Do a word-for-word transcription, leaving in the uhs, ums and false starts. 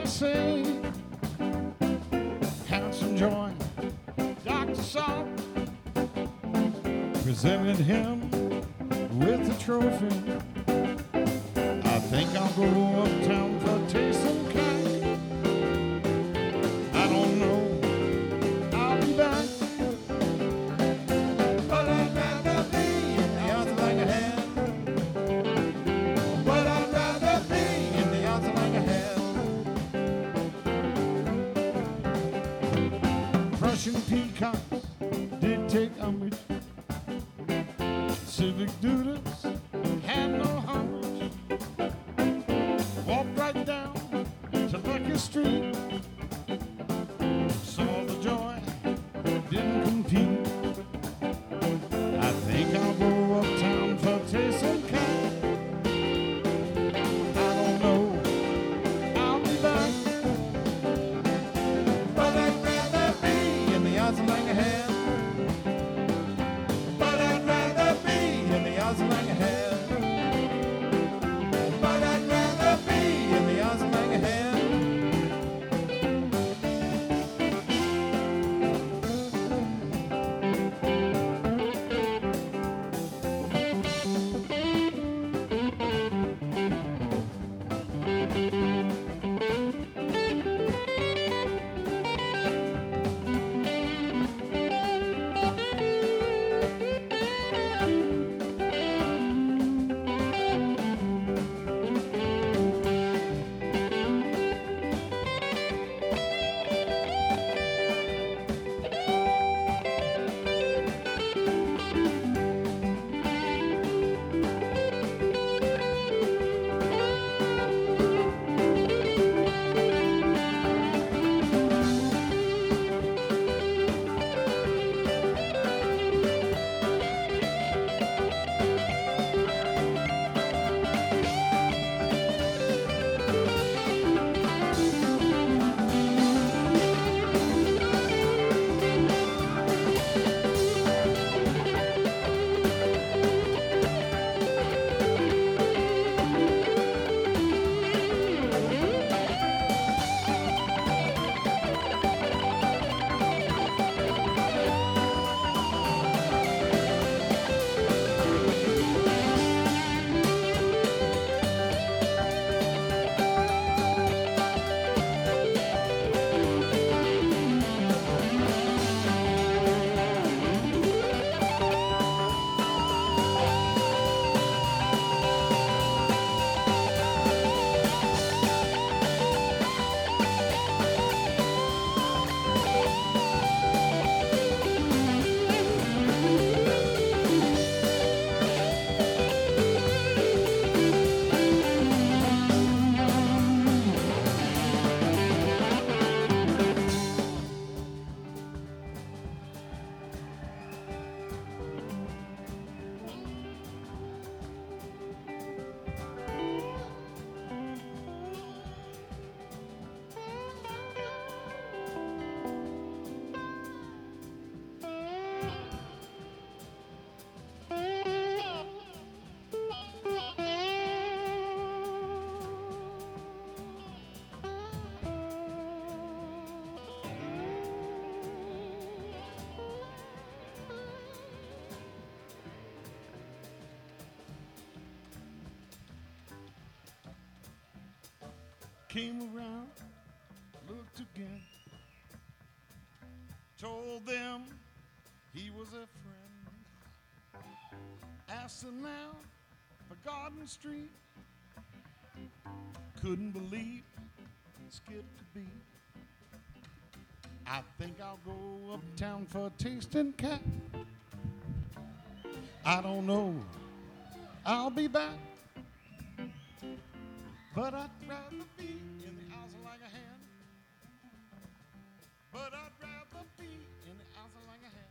to say. Handsome Joy, Doctor Salt, presented him with a trophy. I think I'll go uptown for a taste of cat. I don't know, I'll be back. But I'd rather be in the arms of like a hand. But I'd rather be in the arms of like a hand. Prussian peacocks did take umbrage. Civic duties had no homage. Walked right down to Lucky Street. Saw the joy, didn't compete. I think I'll go uptown for a taste of cat. I don't know, I'll be back. But I'd rather be in the arms of like a hand. But I'd rather be in the arms of like a hand. But I'd rather be in the arms of like a hand. Came around, looked again, told them he was a friend. Asked them now for Garden Street. Couldn't believe Skip could be. I think I'll go uptown for a tasting cat. I don't know, I'll be back. But I'd rather be in the house like a hand. But I'd rather be in the house like a hand.